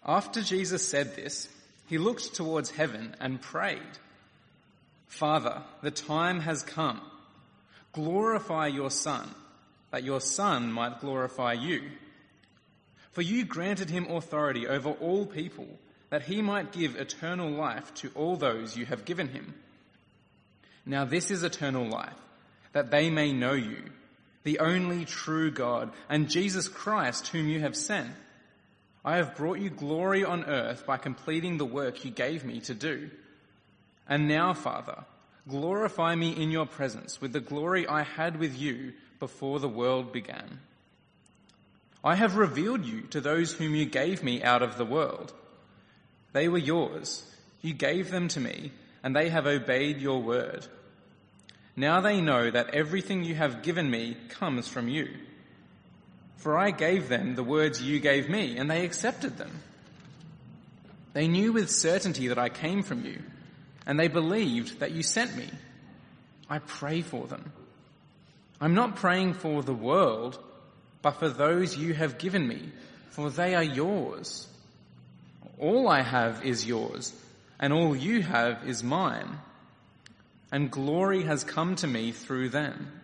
After Jesus said this, he looked towards heaven and prayed, "Father, the time has come. Glorify your Son, that your Son might glorify you. For you granted him authority over all people, that he might give eternal life to all those you have given him. Now this is eternal life, that they may know you, the only true God, and Jesus Christ whom you have sent. I have brought you glory on earth by completing the work you gave me to do. And now, Father, glorify me in your presence with the glory I had with you before the world began. I have revealed you to those whom you gave me out of the world. They were yours. You gave them to me, and they have obeyed your word. Now they know that everything you have given me comes from you. For I gave them the words you gave me, and they accepted them. They knew with certainty that I came from you, and they believed that you sent me. I pray for them. I'm not praying for the world, but for those you have given me, for they are yours. All I have is yours, and all you have is mine, and glory has come to me through them.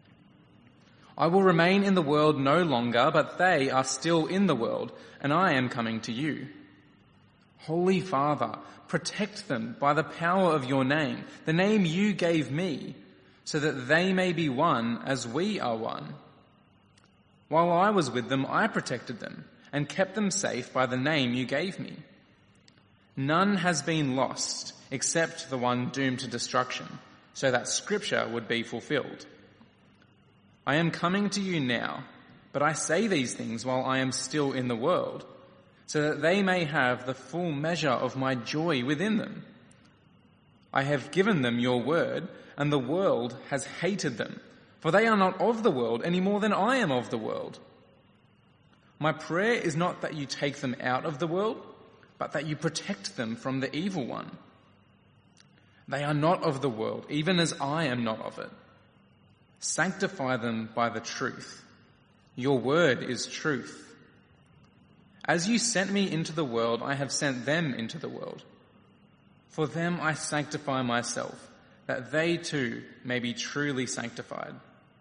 I will remain in the world no longer, but they are still in the world, and I am coming to you. Holy Father, protect them by the power of your name, the name you gave me, so that they may be one as we are one. While I was with them, I protected them and kept them safe by the name you gave me. None has been lost except the one doomed to destruction, so that Scripture would be fulfilled. I am coming to you now, but I say these things while I am still in the world, so that they may have the full measure of my joy within them. I have given them your word, and the world has hated them, for they are not of the world any more than I am of the world. My prayer is not that you take them out of the world, but that you protect them from the evil one. They are not of the world, even as I am not of it. Sanctify them by the truth. Your word is truth. As you sent me into the world, I have sent them into the world. For them I sanctify myself, that they too may be truly sanctified.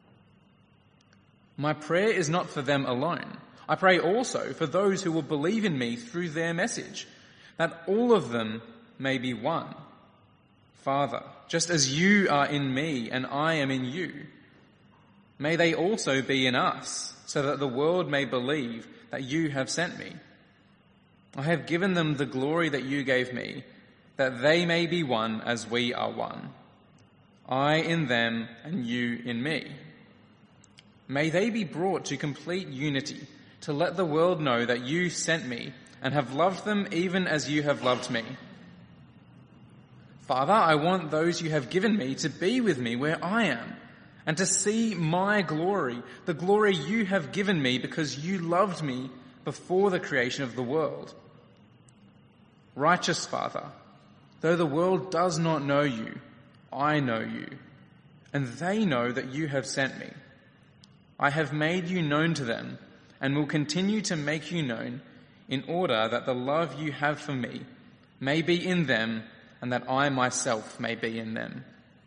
My prayer is not for them alone. I pray also for those who will believe in me through their message, that all of them may be one. Father, just as you are in me and I am in you, may they also be in us, so that the world may believe that you have sent me. I have given them the glory that you gave me, that they may be one as we are one. I in them and you in me. May they be brought to complete unity, to let the world know that you sent me and have loved them even as you have loved me. Father, I want those you have given me to be with me where I am, and to see my glory, the glory you have given me because you loved me before the creation of the world. Righteous Father, though the world does not know you, I know you, and they know that you have sent me. I have made you known to them, and will continue to make you known, in order that the love you have for me may be in them, and that I myself may be in them.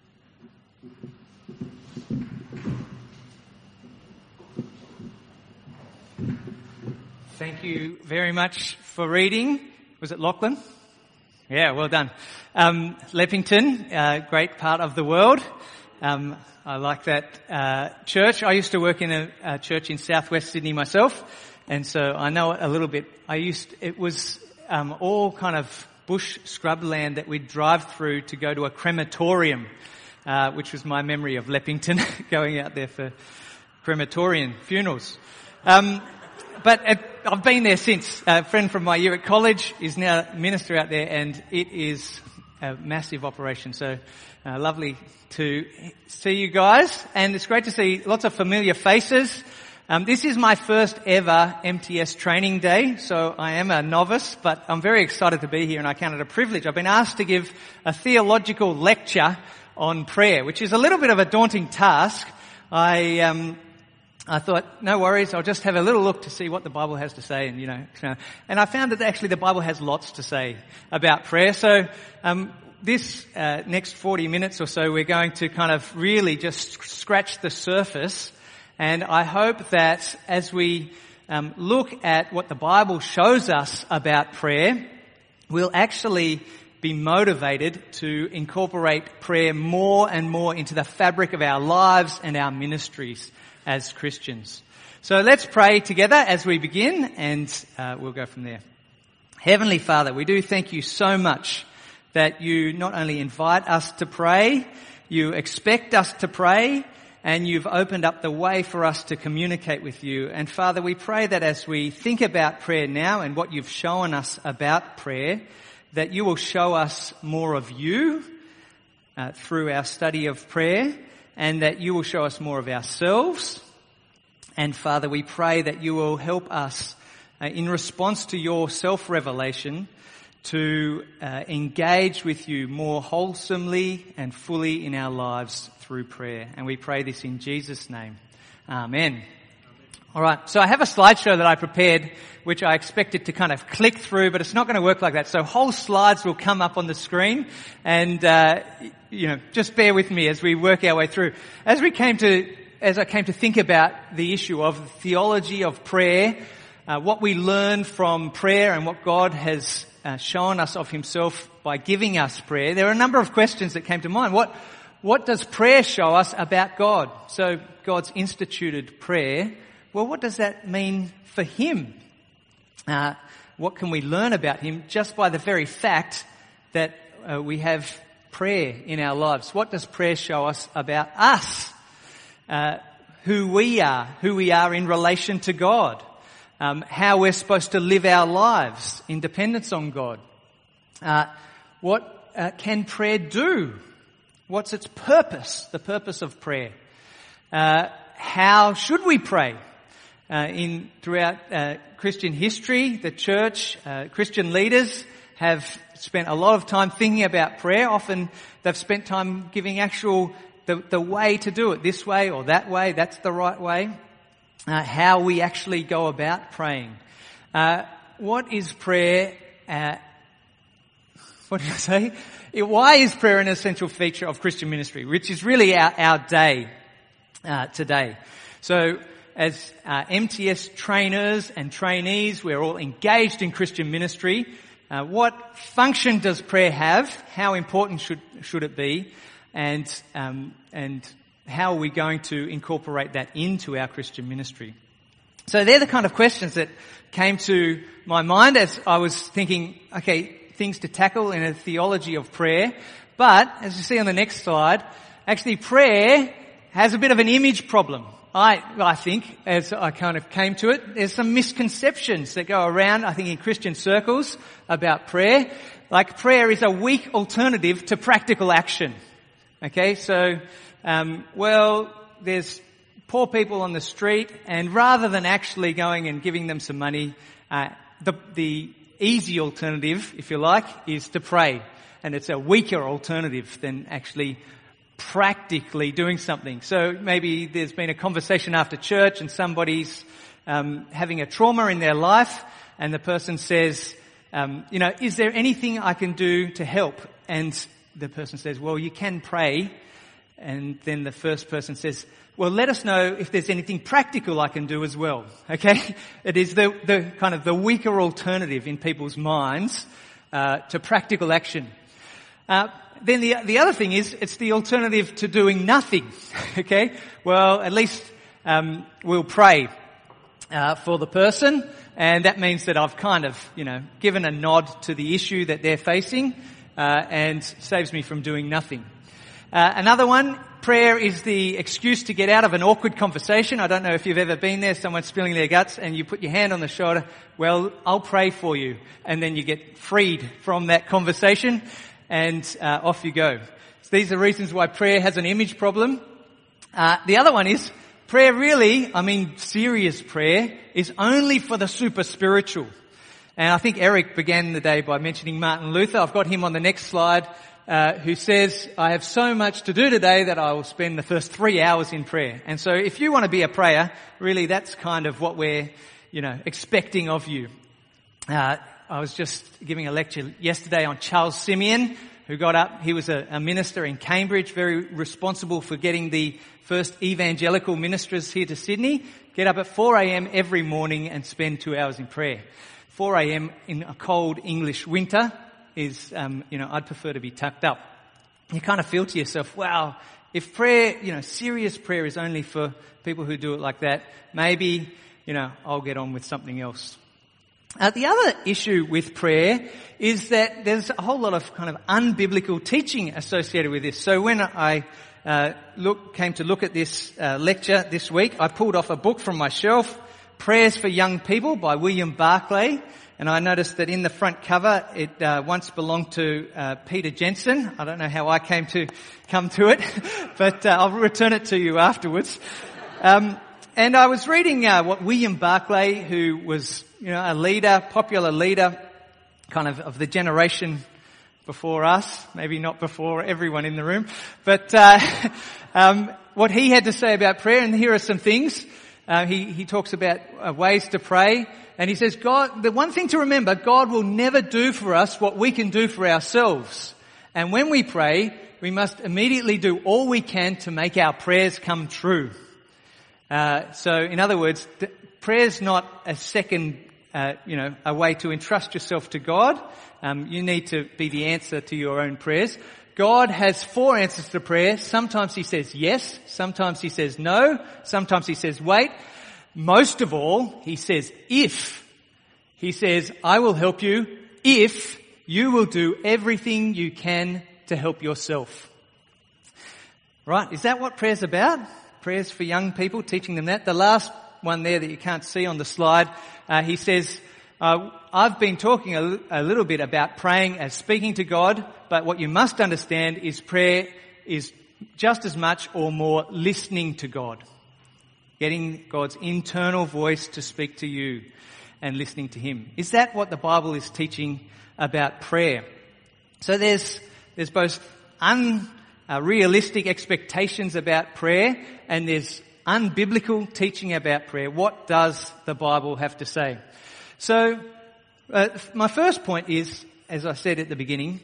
Thank you very much for reading. Was it Lachlan? Yeah, well done. Leppington, great part of the world. I like that church. I used to work in a church in southwest Sydney myself, and so I know it a little bit. It was all kind of bush scrubland that we'd drive through to go to a crematorium, which was my memory of Leppington, going out there for crematorium funerals. But I've been there since. A friend from my year at college is now a minister out there, and it is a massive operation. So lovely to see you guys, and it's great to see lots of familiar faces. This is my first ever MTS training day, so I am a novice, but I'm very excited to be here, and I count it a privilege. I've been asked to give a theological lecture on prayer, which is a little bit of a daunting task. I thought, no worries, I'll just have a little look to see what the Bible has to say, and I found that actually the Bible has lots to say about prayer. So, this next 40 minutes or so, we're going to kind of really just scratch the surface, and I hope that as we look at what the Bible shows us about prayer, we'll actually be motivated to incorporate prayer more and more into the fabric of our lives and our ministries as Christians. So let's pray together as we begin, and we'll go from there. Heavenly Father, we do thank you so much that you not only invite us to pray, you expect us to pray, and you've opened up the way for us to communicate with you. And Father, we pray that as we think about prayer now and what you've shown us about prayer, that you will show us more of you through our study of prayer, and that you will show us more of ourselves. And Father, we pray that you will help us in response to your self-revelation to engage with you more wholesomely and fully in our lives through prayer. And we pray this in Jesus' name. Amen. All right, so I have a slideshow that I prepared, which I expected to kind of click through, but it's not going to work like that. So whole slides will come up on the screen, and just bear with me as we work our way through. As I came to think about the issue of the theology of prayer, what we learn from prayer and what God has shown us of himself by giving us prayer, there are a number of questions that came to mind. What does prayer show us about God? So God's instituted prayer. Well, what does that mean for him? What can we learn about him just by the very fact that we have prayer in our lives? What does prayer show us about us? Who we are in relation to God, how we're supposed to live our lives in dependence on God. What can prayer do? What's its purpose, the purpose of prayer? How should we pray? Throughout Christian history, the church, Christian leaders have spent a lot of time thinking about prayer. Often they've spent time giving the way to do it, this way or that way, that's the right way. How we actually go about praying. What is prayer? What did I say? Why is prayer an essential feature of Christian ministry, which is really our day today? So, as MTS trainers and trainees, we're all engaged in Christian ministry. What function does prayer have? How important should it be? And how are we going to incorporate that into our Christian ministry? So they're the kind of questions that came to my mind as I was thinking, okay, things to tackle in a theology of prayer. But, as you see on the next slide, actually prayer has a bit of an image problem. I think, as I kind of came to it, there's some misconceptions that go around, I think, in Christian circles about prayer. Like prayer is a weak alternative to practical action. Okay, so, there's poor people on the street, and rather than actually going and giving them some money, the easy alternative, if you like, is to pray. And it's a weaker alternative than actually practically doing something. So maybe there's been a conversation after church and somebody's having a trauma in their life, and the person says, is there anything I can do to help? And the person says, well, you can pray. And then the first person says, well, let us know if there's anything practical I can do as well. Okay? It is the kind of the weaker alternative in people's minds to practical action. Then the other thing is, it's the alternative to doing nothing. Okay? Well, at least we'll pray for the person, and that means that I've kind of, given a nod to the issue that they're facing, and saves me from doing nothing. Another one, prayer is the excuse to get out of an awkward conversation. I don't know if you've ever been there, someone's spilling their guts, and you put your hand on the shoulder, well, I'll pray for you. And then you get freed from that conversation, and off you go. So these are reasons why prayer has an image problem. The other one is, prayer really, serious prayer, is only for the super spiritual. And I think Eric began the day by mentioning Martin Luther. I've got him on the next slide. who says, I have so much to do today that I will spend the first 3 hours in prayer. And so if you want to be a prayer, really that's kind of what we're, expecting of you. I was just giving a lecture yesterday on Charles Simeon, who got up. He was a minister in Cambridge, very responsible for getting the first evangelical ministers here to Sydney. Get up at 4 a.m. every morning and spend 2 hours in prayer. 4 a.m. in a cold English winter is, I'd prefer to be tucked up. You kind of feel to yourself, wow, if prayer, serious prayer is only for people who do it like that, maybe, I'll get on with something else. The other issue with prayer is that there's a whole lot of kind of unbiblical teaching associated with this. So when I came to look at this lecture this week, I pulled off a book from my shelf, Prayers for Young People by William Barclay. And I noticed that in the front cover, it once belonged to Peter Jensen. I don't know how I came to come to it, but I'll return it to you afterwards. And I was reading what William Barclay, who was, a leader, popular leader, kind of the generation before us, maybe not before everyone in the room, but what he had to say about prayer. And here are some things. He talks about ways to pray. And he says, the one thing to remember, God will never do for us what we can do for ourselves. And when we pray, we must immediately do all we can to make our prayers come true. So in other words, prayer's not a second, a way to entrust yourself to God. You need to be the answer to your own prayers. God has 4 answers to prayer. Sometimes he says yes. Sometimes he says no. Sometimes he says wait. Most of all, he says if. He says, I will help you if you will do everything you can to help yourself. Right? Is that what prayer's about? Prayers for young people, teaching them that. The last one there that you can't see on the slide, he says, I've been talking a little bit about praying as speaking to God, but what you must understand is prayer is just as much or more listening to God. Getting God's internal voice to speak to you and listening to him. Is that what the Bible is teaching about prayer? So there's both unrealistic expectations about prayer and there's unbiblical teaching about prayer. What does the Bible have to say? So my first point is, as I said at the beginning,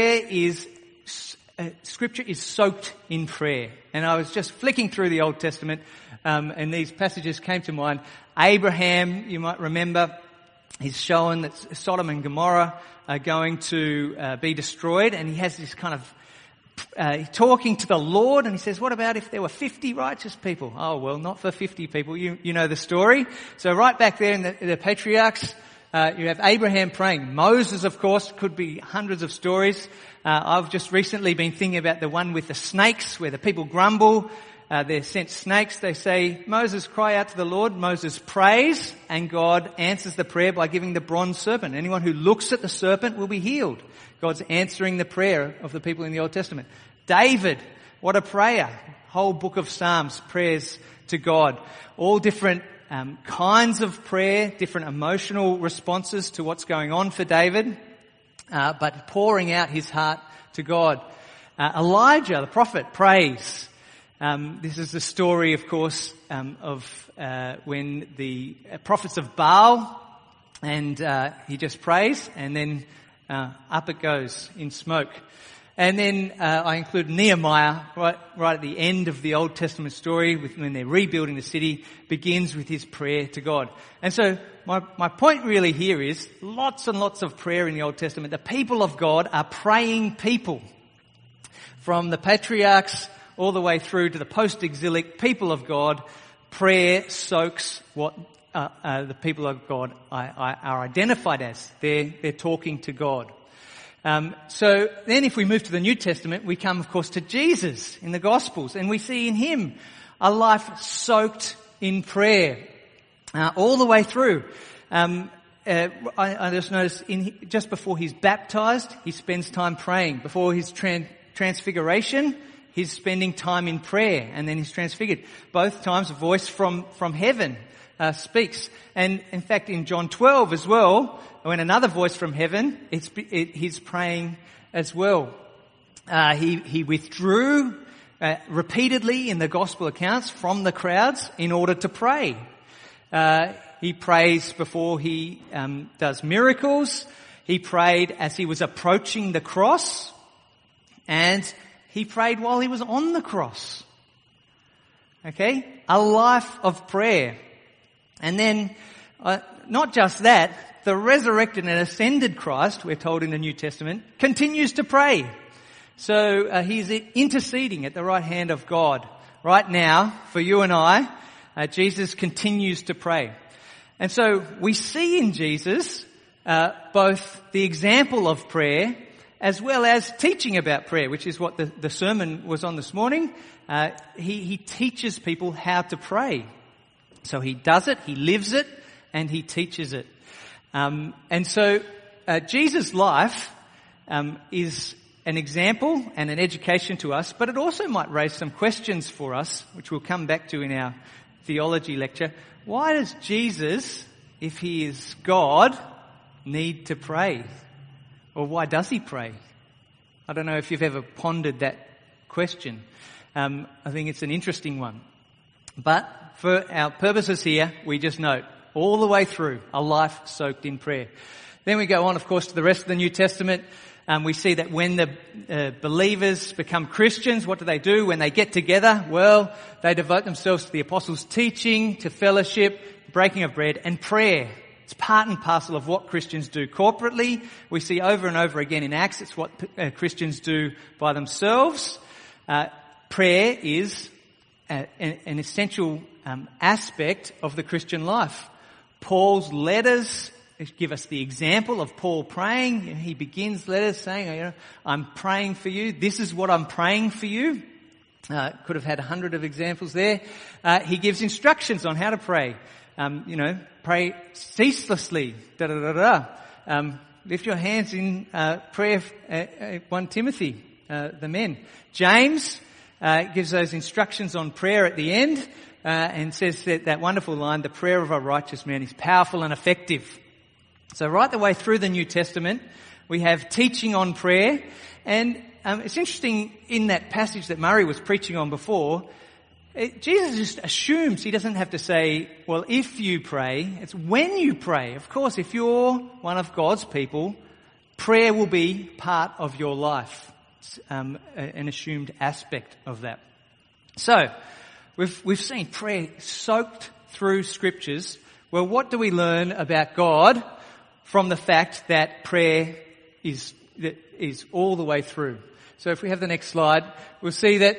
Scripture is soaked in prayer. And I was just flicking through the Old Testament, and these passages came to mind. Abraham, you might remember, he's shown that Sodom and Gomorrah are going to be destroyed, and he has this kind of talking to the Lord, and he says, what about if there were 50 righteous people? Oh, well, not for 50 people. You know the story. So right back there in the patriarchs, you have Abraham praying. Moses, of course, could be hundreds of stories. I've just recently been thinking about the one with the snakes, where the people grumble. They're sent snakes. They say, Moses, cry out to the Lord. Moses prays, and God answers the prayer by giving the bronze serpent. Anyone who looks at the serpent will be healed. God's answering the prayer of the people in the Old Testament. David, what a prayer. Whole book of Psalms, prayers to God. All different kinds of prayer, different emotional responses to what's going on for David, but pouring out his heart to God. Elijah, the prophet, prays. This is the story, of course, of when the prophets of Baal, and he just prays, and then up it goes in smoke. And then I include Nehemiah right at the end of the Old Testament story, when they're rebuilding the city, begins with his prayer to God. And so my point really here is lots and lots of prayer in the Old Testament. The people of God are praying people. From the patriarchs all the way through to the post-exilic people of God, prayer soaks what the people of God are identified as. They're talking to God. So then if we move to the New Testament, we come, of course, to Jesus in the Gospels, and we see in him a life soaked in prayer all the way through. I just noticed just before he's baptized, he spends time praying. Before his transfiguration, he's spending time in prayer, and then he's transfigured. Both times a voice from heaven speaks. And in fact, in John 12 as well, when another voice from heaven, he's praying as well. He withdrew repeatedly in the gospel accounts from the crowds in order to pray. He prays before he does miracles. He prayed as he was approaching the cross, and he prayed while he was on the cross. Okay? A life of prayer. And then, not just that, the resurrected and ascended Christ, we're told in the New Testament, continues to pray. So he's interceding at the right hand of God. Right now, for you and I, Jesus continues to pray. And so we see in Jesus both the example of prayer as well as teaching about prayer, which is what the sermon was on this morning. He teaches people how to pray. So he does it, he lives it, and he teaches it. And so Jesus' life is an example and an education to us, but it also might raise some questions for us, which we'll come back to in our theology lecture. Why does Jesus, if he is God, need to pray? Or why does he pray? I don't know if you've ever pondered that question. I think it's an interesting one. But for our purposes here, we just note all the way through a life soaked in prayer. Then we go on, of course, to the rest of the New Testament. We see that when the believers become Christians, what do? When they get together, well, they devote themselves to the apostles' teaching, to fellowship, breaking of bread, and prayer. It's part and parcel of what Christians do corporately. We see over and over again in Acts, it's what Christians do by themselves. Prayer is an essential aspect of the Christian life. Paul's letters give us the example of Paul praying. He begins letters saying, I'm praying for you. This is what I'm praying for you. Could have had 100 of examples there. He gives instructions on how to pray. Pray ceaselessly. Lift your hands in prayer. 1 Timothy, the men. James gives those instructions on prayer at the end and says that wonderful line, the prayer of a righteous man is powerful and effective. So right the way through the New Testament, we have teaching on prayer. And it's interesting in that passage that Murray was preaching on before, Jesus just assumes, he doesn't have to say, well, if you pray, it's when you pray. Of course, if you're one of God's people, prayer will be part of your life. It's an assumed aspect of that. So, we've seen prayer soaked through scriptures. Well, what do we learn about God from the fact that prayer is all the way through? So if we have the next slide, we'll see that,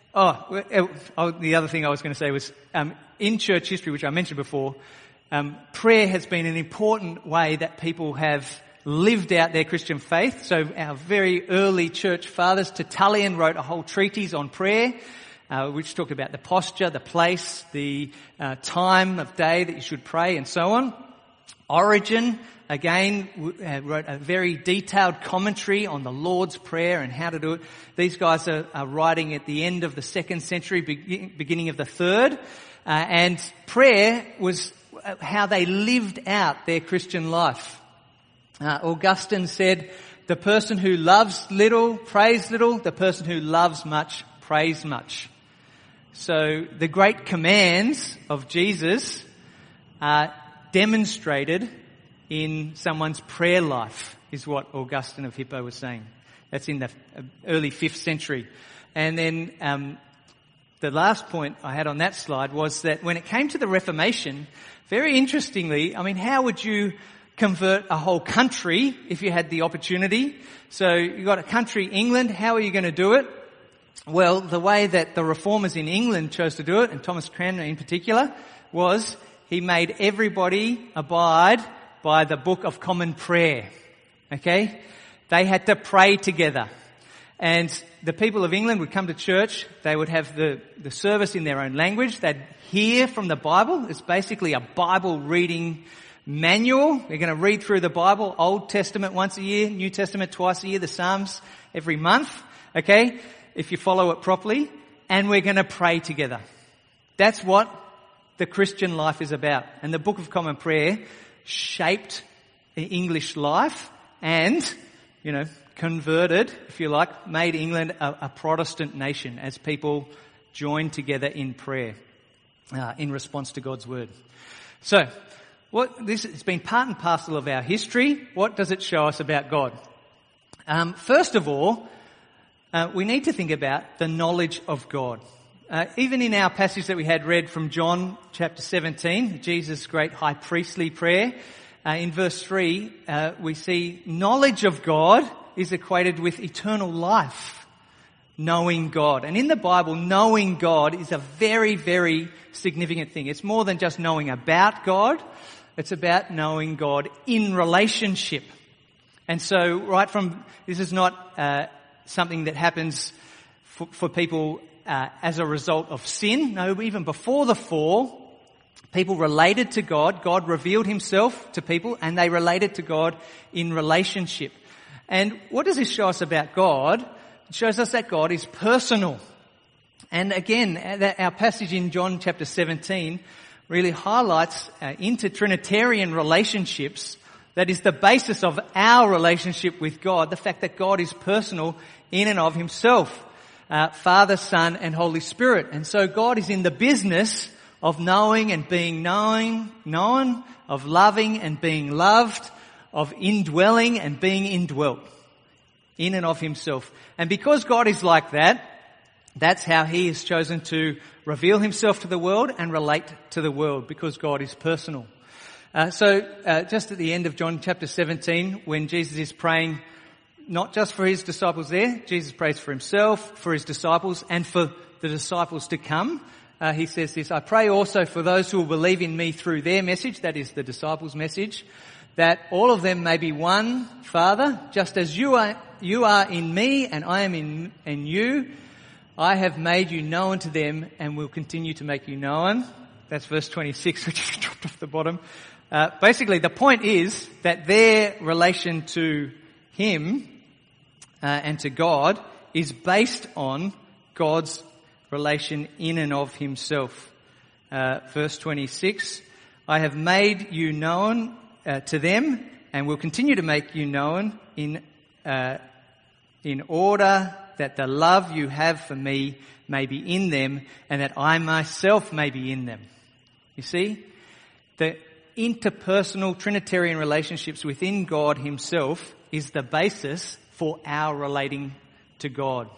the other thing I was going to say was, in church history, which I mentioned before, prayer has been an important way that people have lived out their Christian faith. So our very early church fathers, Tertullian wrote a whole treatise on prayer, which talked about the posture, the place, the time of day that you should pray, and so on. Origen, again, wrote a very detailed commentary on the Lord's Prayer and how to do it. These guys are writing at the end of the 2nd century, beginning of the 3rd. And prayer was how they lived out their Christian life. Augustine said, the person who loves little prays little, the person who loves much prays much. So the great commands of Jesus are demonstrated in someone's prayer life, is what Augustine of Hippo was saying. That's in the early 5th century. And then the last point I had on that slide was that when it came to the Reformation, very interestingly, how would you convert a whole country if you had the opportunity? So you've got a country, England, how are you going to do it? Well, the way that the reformers in England chose to do it, and Thomas Cranmer in particular, was he made everybody abide by the Book of Common Prayer. Okay? They had to pray together. And the people of England would come to church, they would have the service in their own language, they'd hear from the Bible. It's basically a Bible reading manual. We're going to read through the Bible, Old Testament once a year, New Testament twice a year, the Psalms every month. Okay? If you follow it properly. And we're going to pray together. That's what the Christian life is about. And the Book of Common Prayer shaped the English life and, converted, if you like, made England a Protestant nation as people joined together in prayer in response to God's word. So, it's been part and parcel of our history. What does it show us about God? First of all, we need to think about the knowledge of God. Even in our passage that we had read from John chapter 17, Jesus' great high priestly prayer, in verse 3, we see knowledge of God is equated with eternal life, knowing God. And in the Bible, knowing God is a very, very significant thing. It's more than just knowing about God. It's about knowing God in relationship. And so this is not something that happens for people as a result of sin. No, even before the fall, people related to God. God revealed himself to people and they related to God in relationship. And what does this show us about God? It shows us that God is personal. And again, our passage in John chapter 17 really highlights inter-Trinitarian relationships. That is the basis of our relationship with God, the fact that God is personal in and of himself, Father, Son, and Holy Spirit. And so God is in the business of knowing and being known, of loving and being loved, of indwelling and being indwelt, in and of himself. And because God is like that, that's how he has chosen to reveal himself to the world and relate to the world, because God is personal. So just at the end of John chapter 17, when Jesus is praying not just for his disciples there, Jesus prays for himself, for his disciples, and for the disciples to come. He says this, I pray also for those who will believe in me through their message, that is the disciples' message, that all of them may be one, Father, just as you are in me and I am in you. I have made you known to them and will continue to make you known. That's verse 26, which is dropped off the bottom. Basically, the point is that their relation to him and to God is based on God's relation in and of himself. Verse 26, I have made you known to them and will continue to make you known in order that the love you have for me may be in them and that I myself may be in them. You see, the interpersonal Trinitarian relationships within God himself is the basis for our relating to God.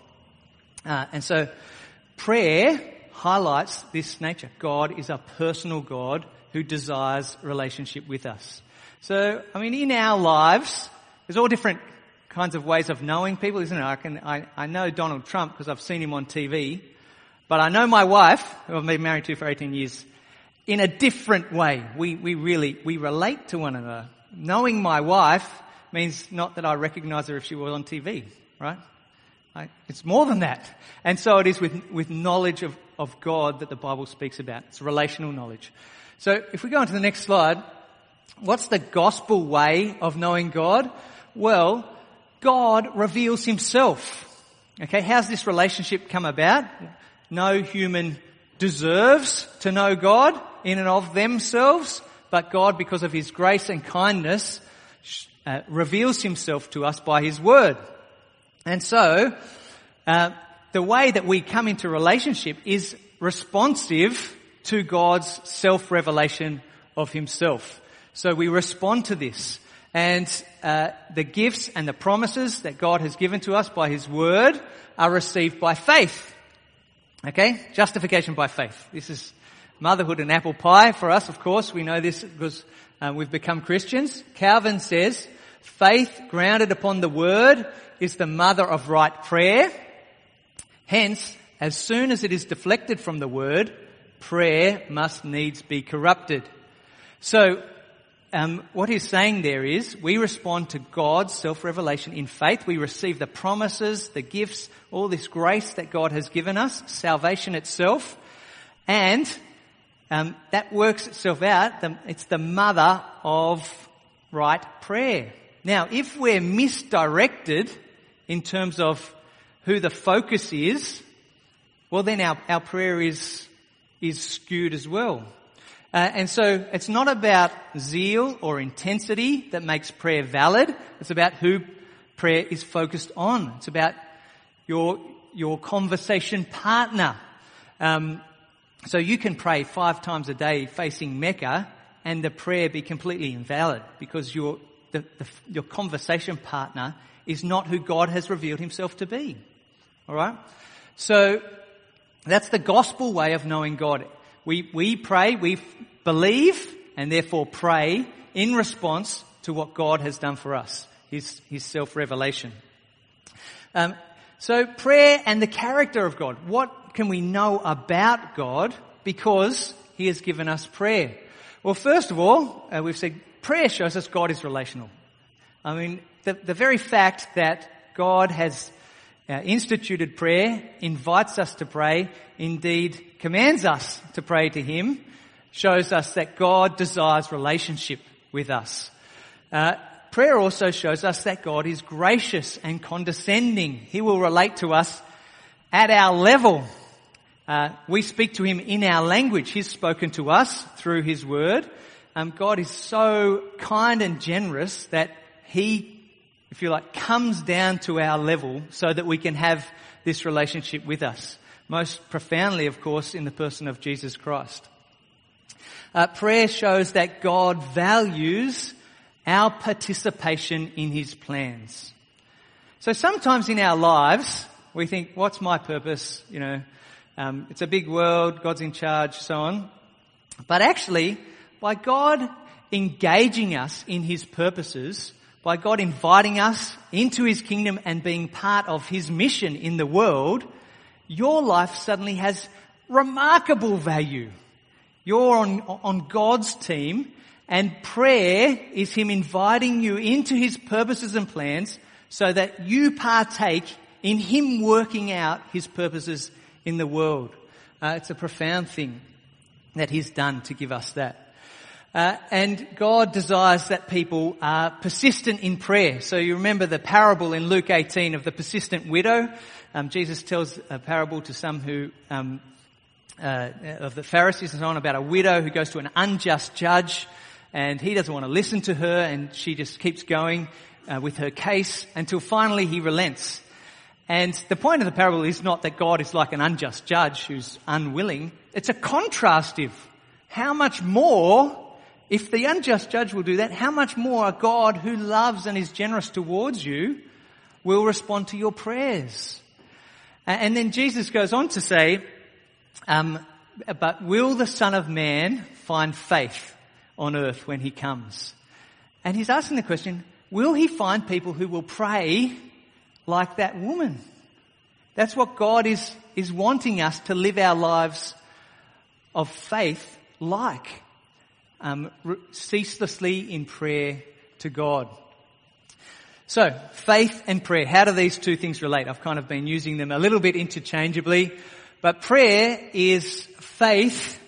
And so prayer highlights this nature. God is a personal God who desires relationship with us. So, in our lives, there's all different kinds of ways of knowing people, isn't it? I know Donald Trump because I've seen him on TV, but I know my wife, who I've been married to for 18 years, in a different way. We relate to one another. Knowing my wife means not that I recognize her if she was on TV, right? It's more than that. And so it is with knowledge of God that the Bible speaks about. It's relational knowledge. So if we go on to the next slide, what's the gospel way of knowing God? Well, God reveals himself. Okay, how's this relationship come about? No human deserves to know God in and of themselves, but God, because of his grace and kindness, reveals himself to us by his word. And so, the way that we come into relationship is responsive to God's self-revelation of himself. So we respond to this. And the gifts and the promises that God has given to us by his word are received by faith. Okay? Justification by faith. This is motherhood and apple pie for us, of course. We know this because we've become Christians. Calvin says, faith grounded upon the word is the mother of right prayer. Hence, as soon as it is deflected from the word, prayer must needs be corrupted. So, what he's saying there is we respond to God's self-revelation in faith. We receive the promises, the gifts, all this grace that God has given us, salvation itself, and that works itself out. It's the mother of right prayer. Now, if we're misdirected in terms of who the focus is, well then our prayer is skewed as well. And so it's not about zeal or intensity that makes prayer valid. It's about who prayer is focused on. It's about your conversation partner. So you can pray 5 times a day facing Mecca and the prayer be completely invalid because your conversation partner is not who God has revealed himself to be. All right? So that's the gospel way of knowing God. We pray, we believe, and therefore pray in response to what God has done for us, his self-revelation. So prayer and the character of God. What can we know about God because he has given us prayer? Well, first of all, we've said prayer shows us God is relational. I mean, the very fact that God has instituted prayer, invites us to pray, indeed commands us to pray to him, shows us that God desires relationship with us. Prayer also shows us that God is gracious and condescending. He will relate to us at our level. We speak to him in our language. He's spoken to us through his word. God is so kind and generous that he, if you like, comes down to our level so that we can have this relationship with us. Most profoundly, of course, in the person of Jesus Christ. Prayer shows that God values our participation in his plans. So sometimes in our lives, we think, what's my purpose? It's a big world, God's in charge, so on. But actually, by God engaging us in his purposes, by God inviting us into his kingdom and being part of his mission in the world, your life suddenly has remarkable value. You're on God's team, and prayer is him inviting you into his purposes and plans so that you partake in him working out his purposes in the world. It's a profound thing that he's done to give us that. And God desires that people are persistent in prayer. So you remember the parable in Luke 18 of the persistent widow. Jesus tells a parable to some who of the Pharisees and so on about a widow who goes to an unjust judge, and he doesn't want to listen to her, and she just keeps going with her case until finally he relents. And the point of the parable is not that God is like an unjust judge who's unwilling. It's a contrastive. How much more, if the unjust judge will do that, how much more a God who loves and is generous towards you will respond to your prayers? And then Jesus goes on to say, but will the Son of Man find faith on earth when he comes? And he's asking the question, will he find people who will pray like that woman? That's what God is wanting us to live our lives of faith like. Ceaselessly in prayer to God. So, faith and prayer. How do these two things relate? I've kind of been using them a little bit interchangeably. But prayer is faith,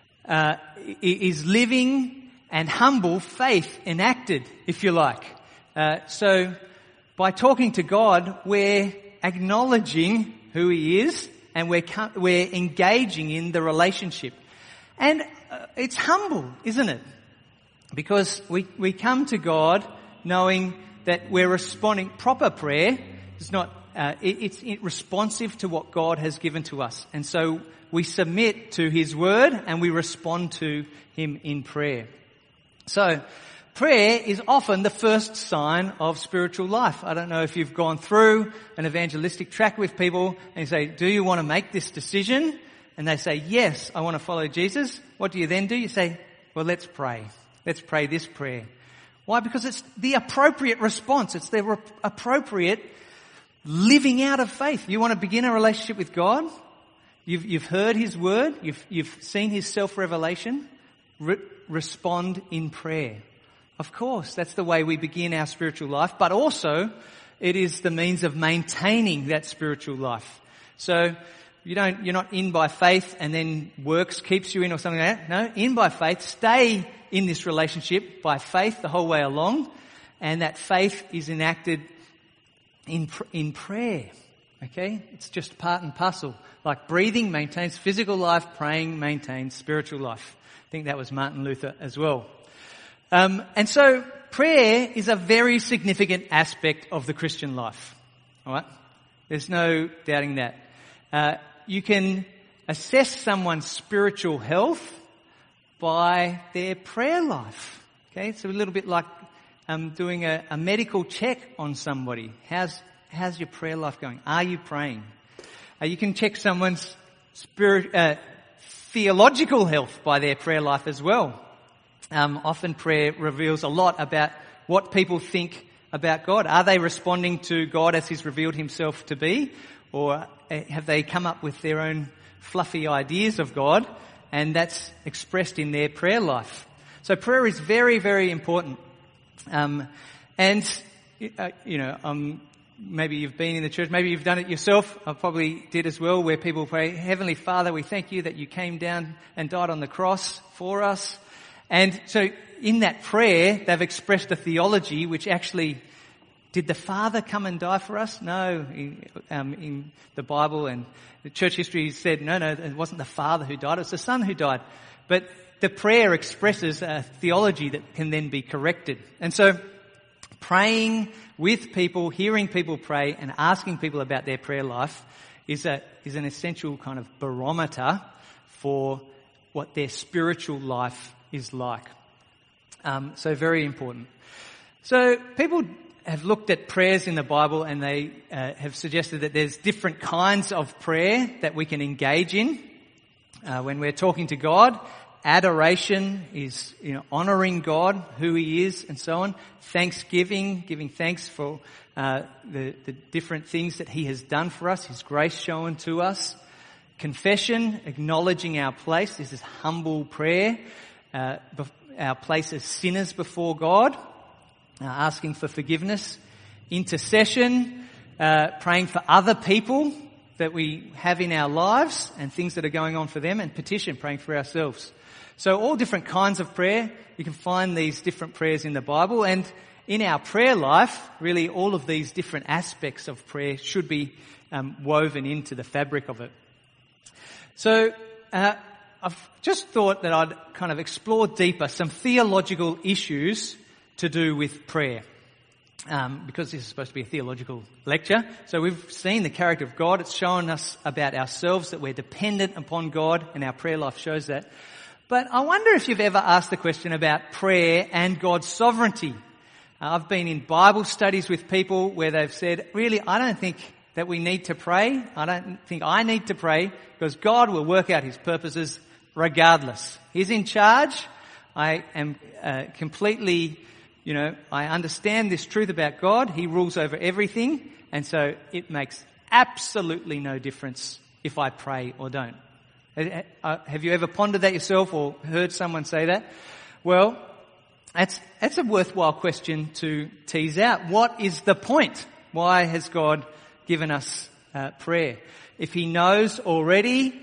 is living and humble faith enacted, if you like. So by talking to God, we're acknowledging who he is and we're engaging in the relationship. And it's humble, isn't it? Because we come to God knowing that we're responding. Proper prayer is not, it's responsive to what God has given to us. And so we submit to his word and we respond to him in prayer. So prayer is often the first sign of spiritual life. I don't know if you've gone through an evangelistic track with people and you say, do you want to make this decision? And they say, yes, I want to follow Jesus. What do you then do? You say, well, let's pray. Let's pray this prayer. Why? Because it's the appropriate response. It's the appropriate living out of faith. You want to begin a relationship with God? You've heard his word. You've seen his self-revelation. Respond in prayer. Of course, that's the way we begin our spiritual life, but also it is the means of maintaining that spiritual life. So you're not in by faith and then works keeps you in or something like that. No, in by faith, stay in this relationship by faith the whole way along, and that faith is enacted in prayer. Okay? It's just part and parcel. Like breathing maintains physical life, praying maintains spiritual life. I think that was Martin Luther as well. And so prayer is a very significant aspect of the Christian life. All right? There's no doubting that. You can assess someone's spiritual health by their prayer life. Okay, it's a little bit like doing a medical check on somebody. How's your prayer life going? Are you praying? You can check someone's theological health by their prayer life as well. Often prayer reveals a lot about what people think about God. Are they responding to God as He's revealed Himself to be? Or have they come up with their own fluffy ideas of God, and that's expressed in their prayer life? So prayer is very, very important. Maybe you've been in the church, maybe you've done it yourself. I probably did as well, where people pray, Heavenly Father, we thank you that you came down and died on the cross for us. And so in that prayer, they've expressed a theology which actually, did the Father come and die for us? No. In the Bible and the church history said, no, it wasn't the Father who died, it was the Son who died. But the prayer expresses a theology that can then be corrected. And so praying with people, hearing people pray and asking people about their prayer life is an essential kind of barometer for what their spiritual life is like. So very important. So people have looked at prayers in the Bible, and they have suggested that there's different kinds of prayer that we can engage in when we're talking to God. Adoration is, honouring God, who He is, and so on. Thanksgiving, giving thanks for the different things that He has done for us, His grace shown to us. Confession, acknowledging our place. This is humble prayer. Our place as sinners before God, asking for forgiveness. Intercession, praying for other people that we have in our lives and things that are going on for them. And petition, praying for ourselves. So all different kinds of prayer. You can find these different prayers in the Bible, and in our prayer life, really all of these different aspects of prayer should be woven into the fabric of it. So I've just thought that I'd kind of explore deeper some theological issues to do with prayer, because this is supposed to be a theological lecture. So we've seen the character of God. It's shown us about ourselves, that we're dependent upon God, and our prayer life shows that. But I wonder if you've ever asked the question about prayer and God's sovereignty. I've been in Bible studies with people where they've said, really, I don't think that we need to pray. I don't think I need to pray, because God will work out His purposes regardless. He's in charge. I am completely, I understand this truth about God. He rules over everything. And so it makes absolutely no difference if I pray or don't. Have you ever pondered that yourself or heard someone say that? Well, that's a worthwhile question to tease out. What is the point? Why has God given us prayer? If He knows already,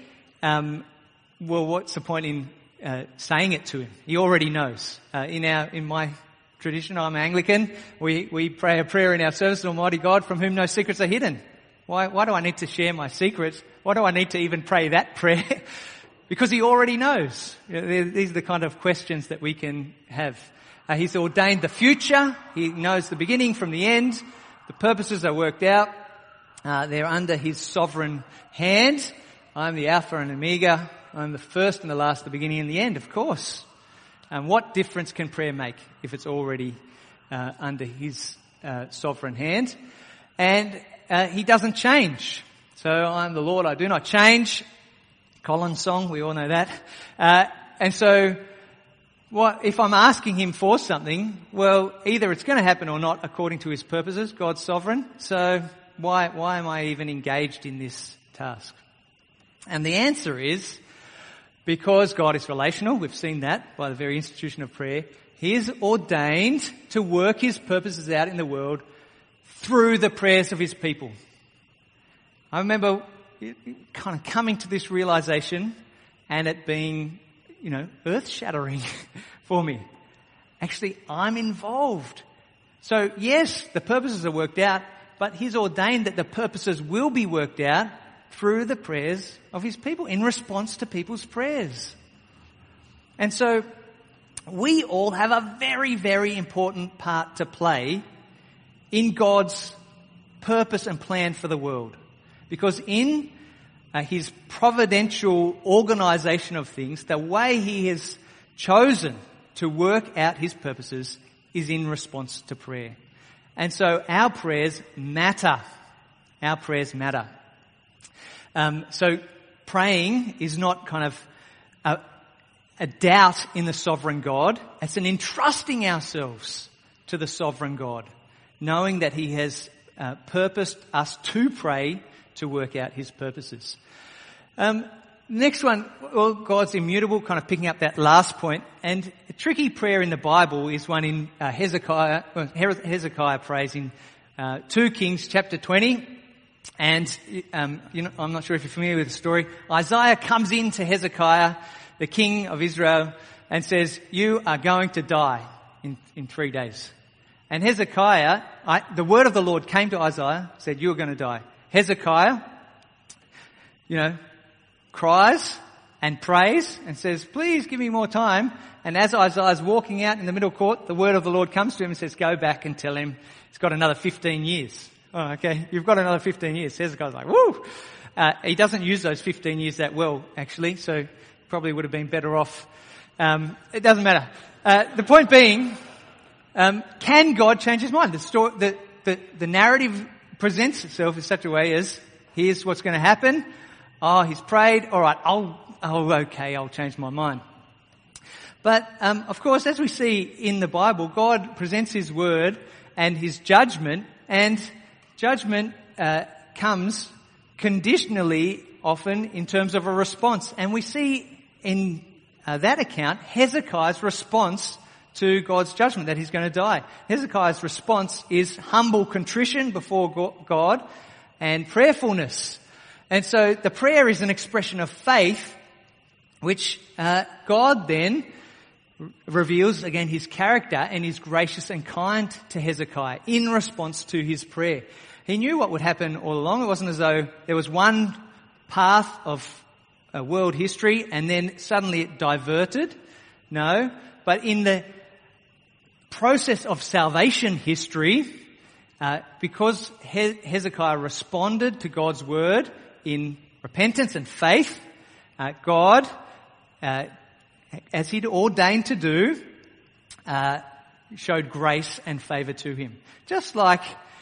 what's the point in saying it to Him? He already knows. In my tradition, I'm Anglican. We pray a prayer in our service, Almighty God, from whom no secrets are hidden. Why do I need to share my secrets? Why do I need to even pray that prayer? Because He already knows. These are the kind of questions that we can have. He's ordained the future. He knows the beginning from the end. The purposes are worked out. They're under His sovereign hand. I'm the Alpha and Omega. I'm the first and the last, the beginning and the end, of course. And what difference can prayer make if it's already under His sovereign hand? And He doesn't change. So I'm the Lord, I do not change. Colin's song, we all know that. And so if I'm asking Him for something, well, either it's going to happen or not according to His purposes. God's sovereign. So why am I even engaged in this task? And the answer is because God is relational. We've seen that by the very institution of prayer. He is ordained to work His purposes out in the world through the prayers of His people. I remember kind of coming to this realization and it being, earth-shattering for me. Actually, I'm involved. So yes, the purposes are worked out, but He's ordained that the purposes will be worked out through the prayers of His people, in response to people's prayers. And so we all have a very, very important part to play in God's purpose and plan for the world. Because in his providential organisation of things, the way he has chosen to work out his purposes is in response to prayer. And so our prayers matter. Our prayers matter. So praying is not kind of a doubt in the sovereign God. It's an entrusting ourselves to the sovereign God, knowing that he has purposed us to pray to work out his purposes. Next one, well, God's immutable, kind of picking up that last point. And a tricky prayer in the Bible is one in Hezekiah prays in 2 Kings chapter 20. And, I'm not sure if you're familiar with the story. Isaiah comes into Hezekiah, the king of Israel, and says, "You are going to die in 3 days." And Hezekiah, the word of the Lord came to Isaiah, said, "You are going to die." Hezekiah, cries and prays and says, "Please give me more time." And as Isaiah's walking out in the middle court, the word of the Lord comes to him and says, "Go back and tell him he's got another 15 years. Oh, okay, you've got another 15 years. Hezekiah's like, woo! He doesn't use those 15 years that well, actually, so probably would have been better off. It doesn't matter. The point being, can God change his mind? The narrative presents itself in such a way as, here's what's going to happen. Oh, he's prayed. All right, I'll change my mind. But, of course, as we see in the Bible, God presents his word and his judgment, and judgment comes conditionally often in terms of a response. And we see in that account Hezekiah's response to God's judgment that he's going to die. Hezekiah's response is humble contrition before God and prayerfulness. And so the prayer is an expression of faith, which God then reveals again his character and is gracious and kind to Hezekiah in response to his prayer. He knew what would happen all along. It wasn't as though there was one path of world history and then suddenly it diverted. No, but in the process of salvation history, because Hezekiah responded to God's word in repentance and faith, God, as he'd ordained to do, showed grace and favour to him. Just like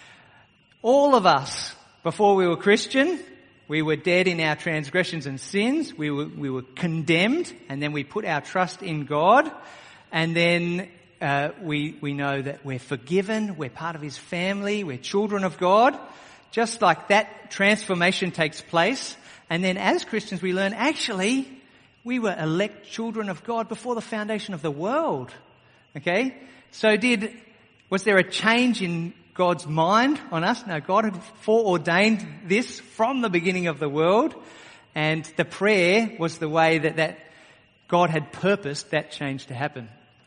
all of us, before we were Christian, we were dead in our transgressions and sins. We were condemned, and then we put our trust in God, and then we know that we're forgiven, we're part of his family, we're children of God. Just like that transformation takes place, and then as Christians we learn, actually, we were elect children of God before the foundation of the world. Okay? So was there a change in God's mind on us? No, God had foreordained this from the beginning of the world, and the prayer was the way that God had purposed that change to happen.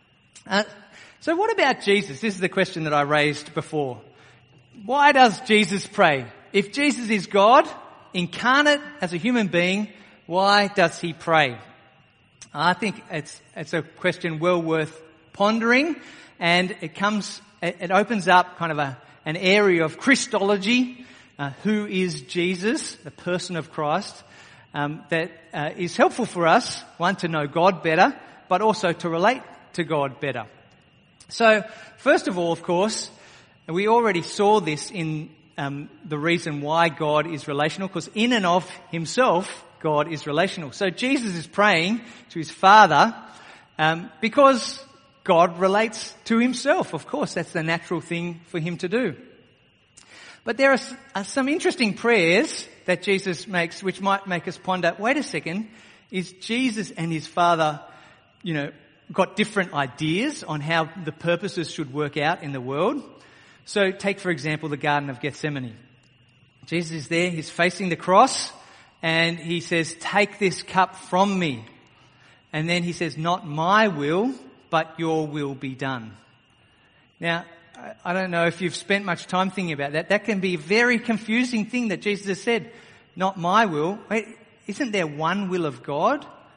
So what about Jesus? This is the question that I raised before. Why does Jesus pray? If Jesus is God, incarnate as a human being, why does he pray? I think it's a question well worth pondering, and it opens up kind of an area of Christology, who is Jesus, the person of Christ, that is helpful for us, one, to know God better, but also to relate to God better. So, first of all, of course, we already saw this in the reason why God is relational, because in and of himself, God is relational. So Jesus is praying to his Father because God relates to himself. Of course, that's the natural thing for him to do. But there are some interesting prayers that Jesus makes which might make us ponder, wait a second, is Jesus and his Father, got different ideas on how the purposes should work out in the world? So take, for example, the Garden of Gethsemane. Jesus is there, he's facing the cross, and he says, "Take this cup from me." And then he says, "Not my will, but your will be done." Now, I don't know if you've spent much time thinking about that. That can be a very confusing thing that Jesus has said. Not my will. Wait, isn't there one will of God?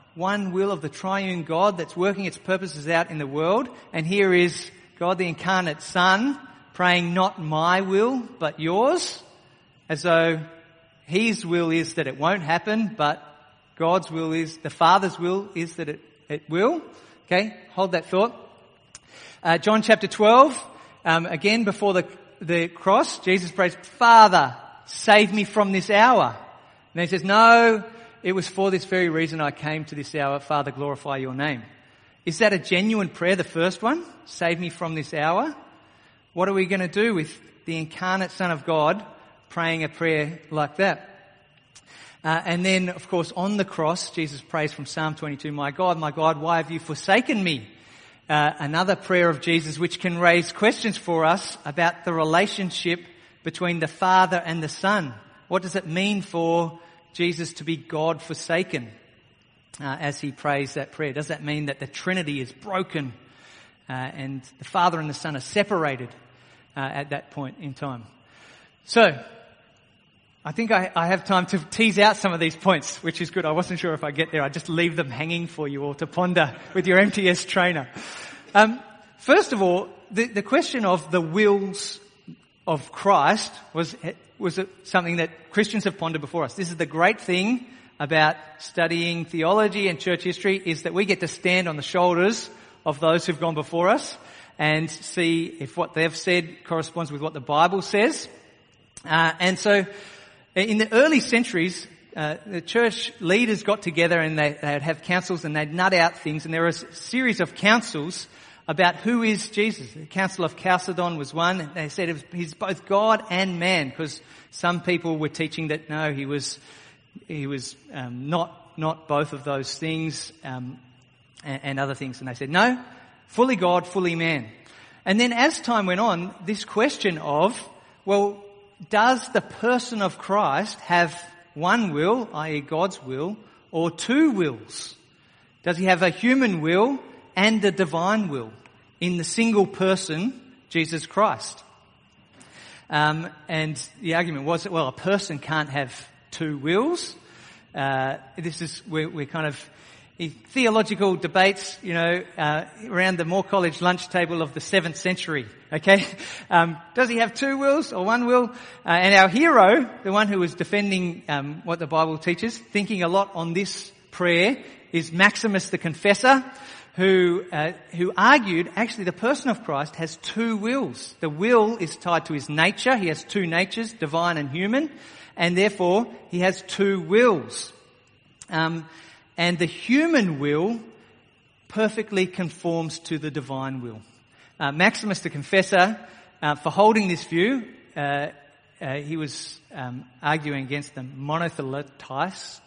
one will of the triune God that's working its purposes out in the world. And here is God the incarnate Son praying, not my will, but yours, as though his will is that it won't happen, but God's will is, the Father's will is that it will. Okay, hold that thought. John chapter 12, again before the cross, Jesus prays, Father, save me from this hour. And he says, no, it was for this very reason I came to this hour. Father, glorify your name. Is that a genuine prayer, the first one? Save me from this hour? What are we going to do with the incarnate Son of God praying a prayer like that? And then, of course, on the cross, Jesus prays from Psalm 22, my God, why have you forsaken me? Another prayer of Jesus which can raise questions for us about the relationship between the Father and the Son. What does it mean for Jesus to be God forsaken as he prays that prayer? Does that mean that the Trinity is broken and the Father and the Son are separated at that point in time? So, I think I have time to tease out some of these points, which is good. I wasn't sure if I get there. I just leave them hanging for you all to ponder with your MTS trainer. First of all, the question of the wills of Christ was something that Christians have pondered before us. This is the great thing about studying theology and church history, is that we get to stand on the shoulders of those who've gone before us and see if what they've said corresponds with what the Bible says. And so, in the early centuries, the church leaders got together and they'd have councils and they'd nut out things, and there was a series of councils about who is Jesus. The Council of Chalcedon was one. They said he's both God and man, because some people were teaching that no, he was not both of those things, and other things. And they said no, fully God, fully man. And then as time went on, this question of, well, does the person of Christ have one will, i.e. God's will, or two wills? Does he have a human will and a divine will in the single person, Jesus Christ? And the argument was that, well, a person can't have two wills. This is, we're kind of theological debates, around the Moore College lunch table of the 7th century. Okay? Does he have two wills or one will? And our hero, the one who was defending what the Bible teaches, thinking a lot on this prayer, is Maximus the Confessor, who argued actually the person of Christ has two wills. The will is tied to his nature. He has two natures, divine and human, and therefore he has two wills. And the human will perfectly conforms to the divine will. Maximus the Confessor, for holding this view, he was arguing against the monothelites,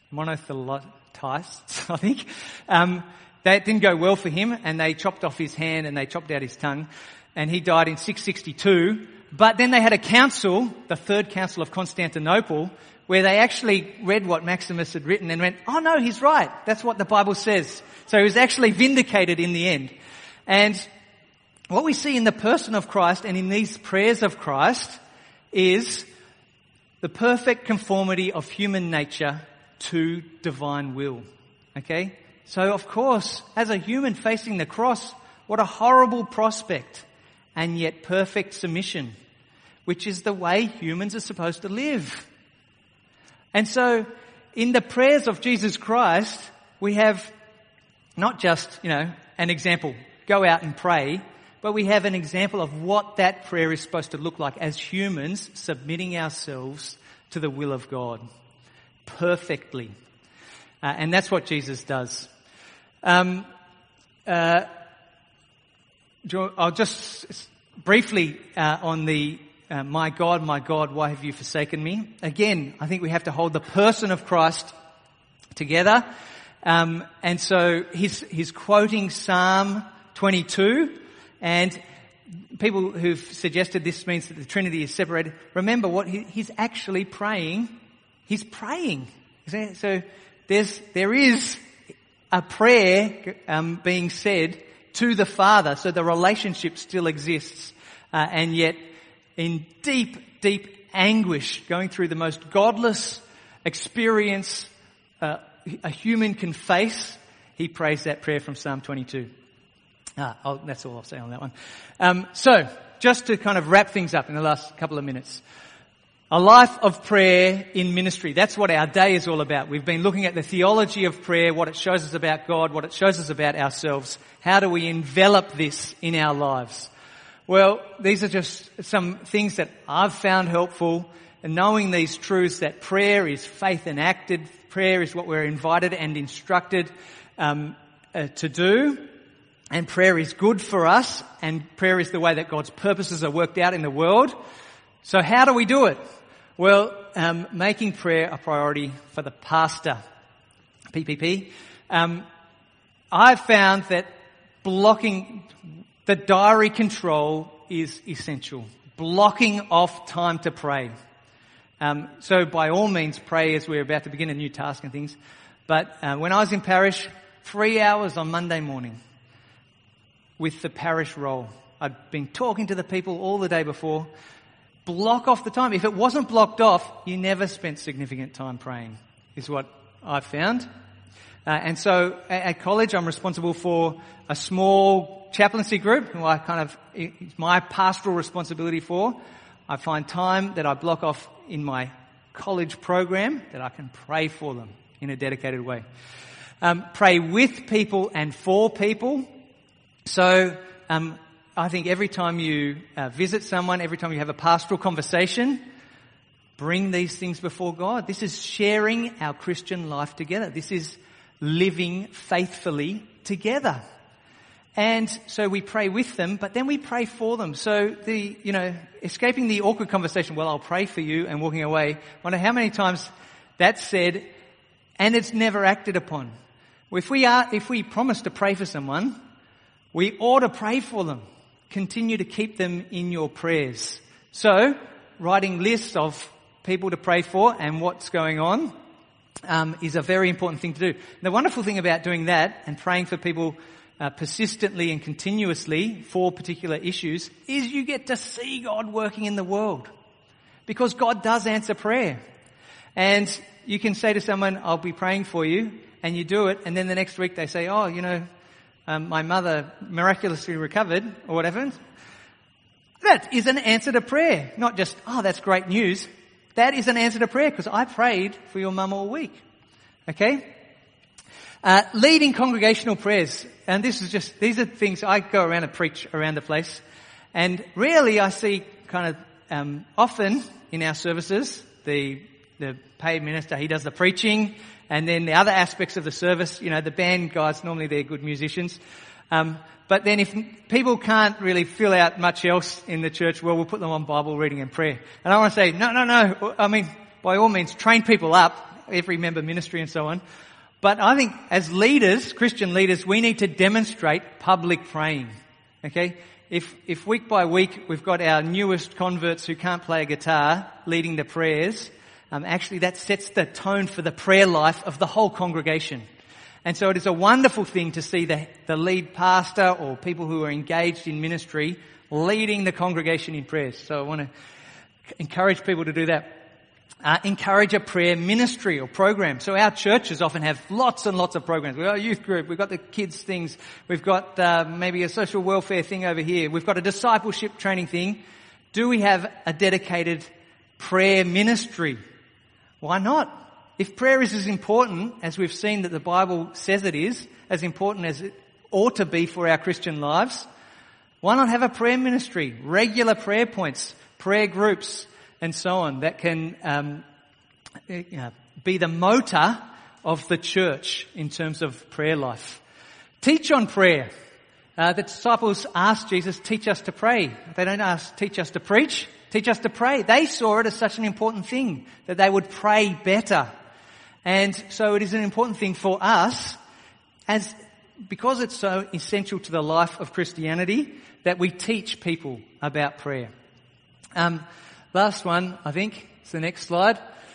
I think. That didn't go well for him, and they chopped off his hand and they chopped out his tongue, and he died in 662. But then they had a council, the Third Council of Constantinople, where they actually read what Maximus had written and went, oh no, he's right. That's what the Bible says. So he was actually vindicated in the end. And what we see in the person of Christ and in these prayers of Christ is the perfect conformity of human nature to divine will. Okay? So of course, as a human facing the cross, what a horrible prospect, and yet perfect submission, which is the way humans are supposed to live. And so, in the prayers of Jesus Christ, we have not just, an example, go out and pray, but we have an example of what that prayer is supposed to look like as humans submitting ourselves to the will of God perfectly. And that's what Jesus does. I'll just briefly on the my God, why have you forsaken me? Again, I think we have to hold the person of Christ together. And so he's quoting Psalm 22, and people who've suggested this means that the Trinity is separated, remember what he's actually praying. He's praying. So there is a prayer being said to the Father, so the relationship still exists, and yet in deep, deep anguish, going through the most godless experience a human can face, he prays that prayer from Psalm 22. That's all I'll say on that one. So, just to kind of wrap things up in the last couple of minutes. A life of prayer in ministry. That's what our day is all about. We've been looking at the theology of prayer, what it shows us about God, what it shows us about ourselves. How do we envelop this in our lives? Well, these are just some things that I've found helpful. And knowing these truths that prayer is faith enacted, prayer is what we're invited and instructed to do. And prayer is good for us, and prayer is the way that God's purposes are worked out in the world. So how do we do it? Well, making prayer a priority for the pastor. PPP. I've found that blocking the diary control is essential. Blocking off time to pray. So by all means pray as we're about to begin a new task and things. But when I was in parish, 3 hours on Monday morning with the parish roll. I'd been talking to the people all the day before. Block off the time. If it wasn't blocked off, you never spent significant time praying, is what I've found. And so at college, I'm responsible for a small chaplaincy group who it's my pastoral responsibility for. I find time that I block off in my college program that I can pray for them in a dedicated way. Pray with people and for people. So, I think every time you visit someone, every time you have a pastoral conversation, bring these things before God. This is sharing our Christian life together. This is living faithfully together. And so we pray with them, but then we pray for them. So escaping the awkward conversation, well, I'll pray for you, and walking away. I wonder how many times that's said and it's never acted upon. If we promise to pray for someone, we ought to pray for them. Continue to keep them in your prayers. So, writing lists of people to pray for and what's going on is a very important thing to do. The wonderful thing about doing that and praying for people persistently and continuously for particular issues is you get to see God working in the world. Because God does answer prayer. And you can say to someone, I'll be praying for you, and you do it, and then the next week they say, my mother miraculously recovered, or whatever. That is an answer to prayer. Not just, that's great news. That is an answer to prayer, because I prayed for your mum all week. Okay? Leading congregational prayers. And these are things I go around and preach around the place. And rarely I see often in our services, the paid minister, he does the preaching, and then the other aspects of the service, the band guys, normally they're good musicians. But then if people can't really fill out much else in the church, well, we'll put them on Bible reading and prayer. And I want to say, no. I mean, by all means, train people up, every member ministry and so on. But I think as leaders, Christian leaders, we need to demonstrate public praying. Okay? If week by week we've got our newest converts who can't play a guitar leading the prayers, actually that sets the tone for the prayer life of the whole congregation. And so it is a wonderful thing to see the lead pastor or people who are engaged in ministry leading the congregation in prayers. So I want to encourage people to do that. Encourage a prayer ministry or program. So our churches often have lots and lots of programs. We've got a youth group, we've got the kids things, we've got maybe a social welfare thing over here, we've got a discipleship training thing. Do we have a dedicated prayer ministry? Why not? If prayer is as important as we've seen that the Bible says it is, as important as it ought to be for our Christian lives, why not have a prayer ministry, regular prayer points, prayer groups, and so on, that can be the motor of the church in terms of prayer life. Teach on prayer. The disciples asked Jesus, teach us to pray. They don't ask, teach us to preach, teach us to pray. They saw it as such an important thing that they would pray better. And so it is an important thing for us, because it's so essential to the life of Christianity, that we teach people about prayer. Last one, I think, is the next slide.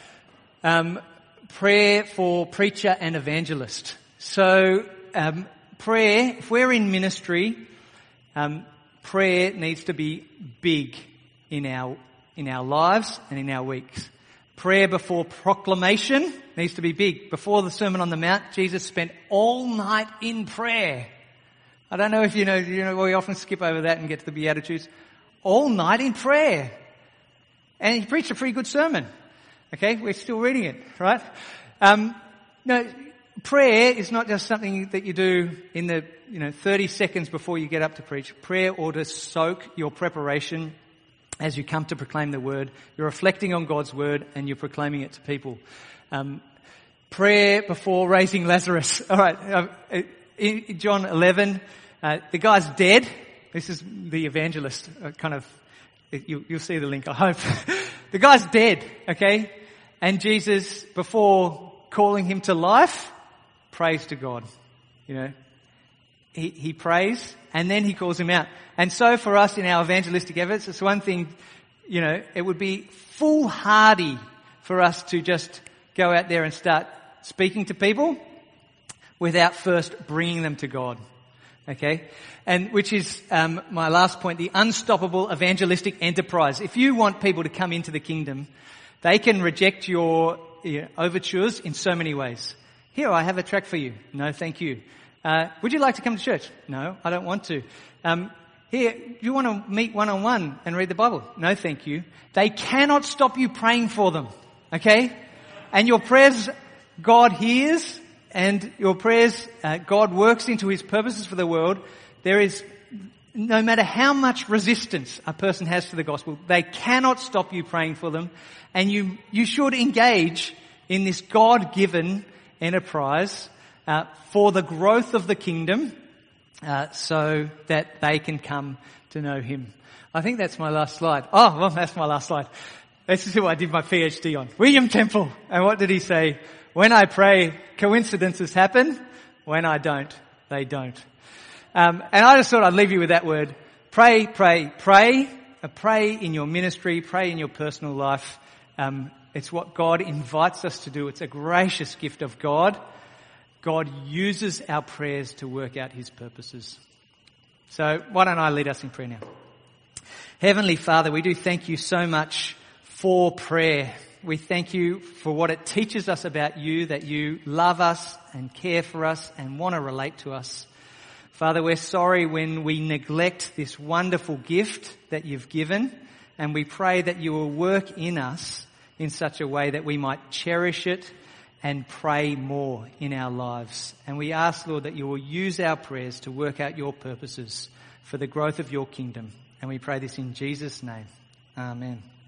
Prayer for preacher and evangelist. So, prayer, if we're in ministry, prayer needs to be big in our lives and in our weeks. Prayer before proclamation needs to be big. Before the Sermon on the Mount, Jesus spent all night in prayer. I don't know if you know, we often skip over that and get to the Beatitudes. All night in prayer. And he preached a pretty good sermon. Okay, we're still reading it, right? No, prayer is not just something that you do in the 30 seconds before you get up to preach. Prayer ought to soak your preparation as you come to proclaim the word. You're reflecting on God's word and you're proclaiming it to people. Prayer before raising Lazarus. All right, in John 11, the guy's dead. This is the evangelist, you'll see the link, I hope. The guy's dead, okay? And Jesus, before calling him to life, prays to God. He prays and then he calls him out. And so for us in our evangelistic efforts, it's one thing, it would be foolhardy for us to just go out there and start speaking to people without first bringing them to God. Okay? And which is my last point, the unstoppable evangelistic enterprise. If you want people to come into the kingdom, they can reject your overtures in so many ways. Here, I have a tract for you. No, thank you. Would you like to come to church? No, I don't want to. Here, you want to meet one-on-one and read the Bible? No, thank you. They cannot stop you praying for them. Okay? And your prayers, God hears, and your prayers, God works into his purposes for the world. There is, no matter how much resistance a person has to the gospel, they cannot stop you praying for them. And you should engage in this God-given enterprise for the growth of the kingdom, so that they can come to know him. I think that's my last slide. Oh, well, that's my last slide. This is who I did my PhD on. William Temple. And what did he say? When I pray, coincidences happen. When I don't, they don't. And I just thought I'd leave you with that word. Pray, pray, pray. Pray in your ministry. Pray in your personal life. It's what God invites us to do. It's a gracious gift of God. God uses our prayers to work out his purposes. So why don't I lead us in prayer now? Heavenly Father, we do thank you so much for prayer. We thank you for what it teaches us about you, that you love us and care for us and want to relate to us. Father, we're sorry when we neglect this wonderful gift that you've given, and we pray that you will work in us in such a way that we might cherish it and pray more in our lives. And we ask, Lord, that you will use our prayers to work out your purposes for the growth of your kingdom. And we pray this in Jesus' name. Amen.